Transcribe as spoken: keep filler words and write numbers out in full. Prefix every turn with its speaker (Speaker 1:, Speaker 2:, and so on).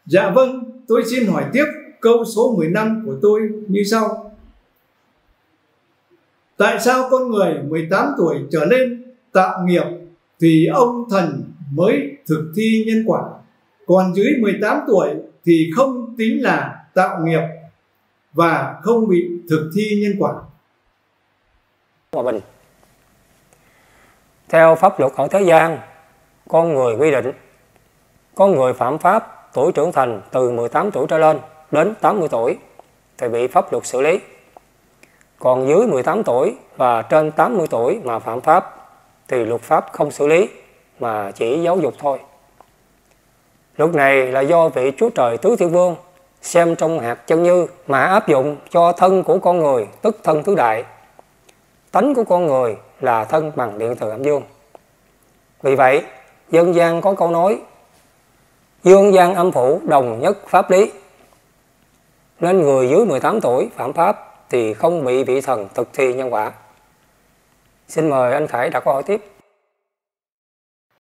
Speaker 1: Dạ vâng, tôi xin hỏi tiếp câu số mười lăm của tôi như sau. Tại sao con người mười tám tuổi trở lên tạo nghiệp thì ông thần mới thực thi nhân quả, còn dưới mười tám tuổi thì không tính là tạo nghiệp và không bị thực thi nhân quả?
Speaker 2: Hòa bình. Theo pháp luật ở thế gian, con người quy định con người phạm pháp tuổi trưởng thành từ mười tám tuổi trở lên đến tám mươi tuổi thì bị pháp luật xử lý. Còn dưới mười tám tuổi và trên tám mươi tuổi mà phạm pháp thì luật pháp không xử lý mà chỉ giáo dục thôi. Luật này là do vị Chúa Trời Tứ Thiên Vương xem trong hạt chân như mà áp dụng cho thân của con người, tức thân tứ đại. Tánh của con người là thân bằng điện từ âm dương. Vì vậy, dân gian có câu nói dương gian âm phủ đồng nhất pháp lý. Nên người dưới mười tám tuổi phạm pháp thì không bị vị thần thực thi nhân quả. Xin mời anh Khải đặt câu hỏi tiếp.